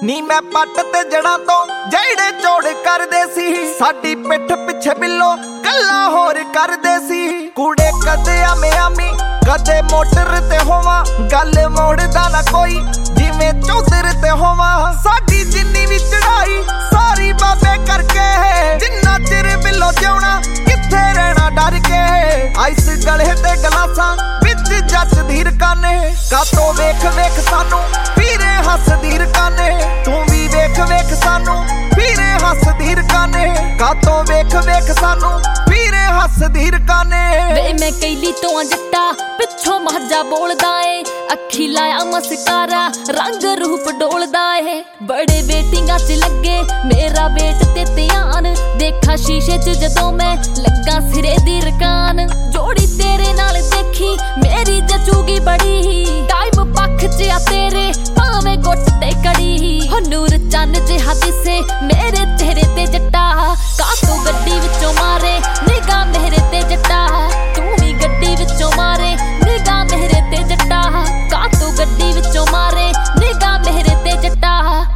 ਨੀ ਮੈਂ ਪੱਟ ਤੇ ਜੜਾਂ ਤੋਂ ਜਿਹੜੇ ਜੋੜ ਕਰਦੇ ਸੀ, ਸਾਡੀ ਪਿੱਠ ਪਿੱਛੇ ਬਿੱਲੋ ਗੱਲਾਂ ਹੋਰ ਕਰਦੇ ਸੀ। ਕੂੜੇ ਕਦੇ ਆਮੀ ਕਦੇ ਮੋਟਰ ਤੇ ਹੋਵਾਂ, ਗੱਲ ਮੋੜਦਾ ਨਾ ਕੋਈ ਜਿਵੇਂ ਚੌਧਰ ਤੇ ਹੋਵਾਂ। ਸਾਡੀ ਜਿੰਨੀ ਵੀ ਚੜਾਈ ਸਾਰੀ ਬਾਬੇ ਕਰਕੇ, ਜਿੰਨਾ ਚਿਰ ਬਿੱਲੋ ਜਿਉਣਾ ਕਿੱਥੇ ਰਹਿਣਾ ਡਰ ਕੇ। ਆਈਸ ਗਲੇ ਤੇ ਗਲਾਸਾਂ ਵਿੱਚ ਜੱਚਦੀ ਰਕਾਨੇ, ਕਾਤੋਂ ਵੇਖ ਵੇਖ ਸਾਨੂੰ ਵੀਰੇ ਹੱਸਦੀ ਰਕਾਨੇ। ਤੂੰ ਵੀ ਵੇਖ ਵੇਖ ਸਾਨੂੰ ਵੀਰੇ ਹੱਸਦੀ ਰਕਾਨੇ, ਕਾਤੋਂ ਵੇਖ ਵੇਖ ਸਾਨੂੰ ਵੀਰੇ ਹੱਸਦੀ ਰਕਾਨੇ। ਵੇ ਮੈਂ ਕੈਲੀ ਤੋਂ ਜੱਟਾ ਪਿੱਛੋਂ ਮਾਝਾ ਬੋਲਦਾ ਏ, ਅੱਖੀ ਲਾਇਆ ਮਸਕਾਰਾ ਰੰਗ ਰੂਪ ਡੋਲਦਾ ਏ। ਬੜੇ ਵੇਟਿੰਗਾਂ 'ਚ ਲੱਗੇ ਮੇਰਾ ਵੇਟ ਤੇ ਧਿਆਨ, ਦੇਖਾਂ ਸ਼ੀਸ਼ੇ 'ਚ ਜਦੋਂ ਮੈਂ ਲੱਗਾ ਸਿਰੇ ਦੀ ਰਕਾਨ। ਜੋੜੀ ਤੇਰੇ ਨਾਲ ਦੇਖੀ ਮੇਰੀ ਜਚੂਗੀ ਬੜੀ, ਟਾਈਮ ਪੱਖ 'ਚ ਆ ਤੇਰੇ ਭਾਵੇਂ ਗੁੱਟ ਤੇ ਕੜੀ। ਹੋ ਨੂਰ ਚੰਨ ਜਿਹਾ ਦਿਸੇ ਮੇਰੇ ਚਿਹਰੇ ਤੇ ਜੱਟਾ, ਕਾਤੋਂ ਗੱਡੀ ਵਿੱਚੋਂ ਮਾਰੇ ਨਿਗਾਹ ਮੇਰੇ ਤੇ ਜੱਟਾ। ਤੂੰ ਵੀ ਗੱਡੀ ਵਿੱਚੋਂ ਮਾਰੇ ਨਿਗਾਹ ਮੇਰੇ ਤੇ ਜੱਟਾ, ਕਾਤੋਂ ਗੱਡੀ ਵਿੱਚੋਂ ਮਾਰੇ ਨਿਗਾਹ ਮੇਰੇ ਤੇ ਜੱਟਾ।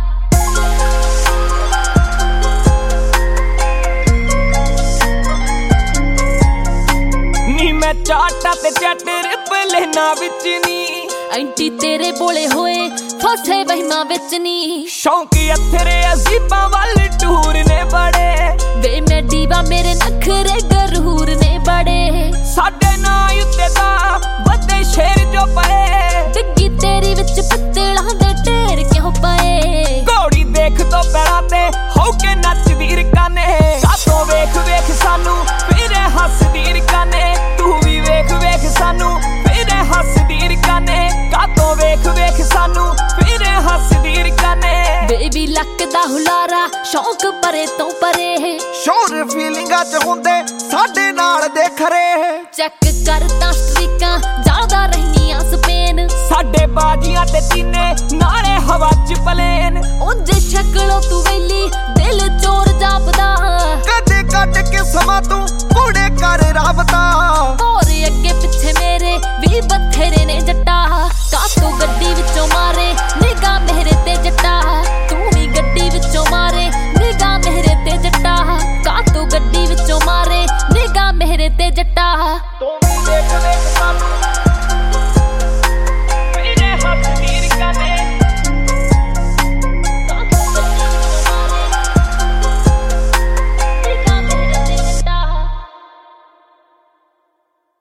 ਨੀ ਮੈਂ ਚਾਟਾ ਤੇ ਚੱਟ ਰਿਪਲੇ ਨਾ ਵਿੱਚ ਨੀ, ਐਂਟੀ ਤੇਰੇ ਬੋਲੇ ਹੋਏ ਫਸੇ ਵਹਿਮਾਂ ਵਿੱਚ ਨੀ। ਸ਼ੌਂਕੀ ਅਥਰੇ ਅਜ਼ੀਬਾਂ ਵੱਲ ਟੂਰ ਨੇ ਬੜੇ, ਵੇ ਮੈਂ ਦੀਵਾ ਮੇਰੇ ਨਖਰੇ ਗਰੂਰ ਨੇ ਬੜੇ। ਸਾਡੇ ਨਾਂ ਉੱਤੇ ਦਾ ਵੱਧੇ ਸ਼ੇਰ ਜੋ ਪਏ, ਡਿੱਗੀ ਤੇਰੀ ਵਿੱਚ ਪਿੱਤਲਾਂ ਦੇ ਢੇਰ ਕਿਉਂ ਪਏ। ਘੋੜੀ ਦੇਖ ਤੋਂ ਪੈਰਾਂ ਤੇ ਹੋ ਕੇ ਨੱਚਦੀ ਰਕਾਨੇ, ਕਾਤੋਂ ਵੇਖ ਵੇਖ ਸਾਨੂੰ ਵੀਰੇ ਹੱਸਦੀ ਰਕਾਨੇ। ਤੂੰ ਵੀ ਵੇਖ ਵੇਖ ਸਾਨੂੰ ਵੀਰੇ ਹੱਸਦੀ ਰਕਾਨੇ, ਕਾਤੋਂ ਵੇਖ ਵੇਖ ਸਾਨੂੰ ਵੀਰੇ ਹੱਸਦੀ ਰਕਾਨੇ। ਬੇਬੀ ਲੱਕ ਦਾ ਹੁਲਾਰਾ ਸ਼ੌਂਕ ਪਰੇ ਤੋਂ ਪਰੇ, ਸ਼ੋਰ ਫੀਲਿੰਗਾਂ 'ਚ ਹੁੰਦੇ ਸਾਡੇ ਨਾਲ ਦੇ ਖਰੇ। ਚੈੱਕ ਕਰ ਤਾਂ ਸਟ੍ਰੀਕਾਂ ਜ਼ਿਆਦਾ ਰਹਿਨੀਆਂ ਸਪੇਨ, ਸਾਡੇ ਬਾਜੀਆਂ ਤੇ ਤੀਨੇ ਨਾਲੇ ਹਵਾ 'ਚ ਪਲੇਨ। ਉਂਝ ਸ਼ਕਲੋਂ ਤੂੰ ਵੇਲੀ ਦਿਲ ਚੋਰ ਜਾਪਦਾ, ਕਦੇ ਕੱਢ ਕੇ ਸਮਾਂ ਤੂੰ ਕੂੜੇ ਕਰ ਰਾਬਤਾ।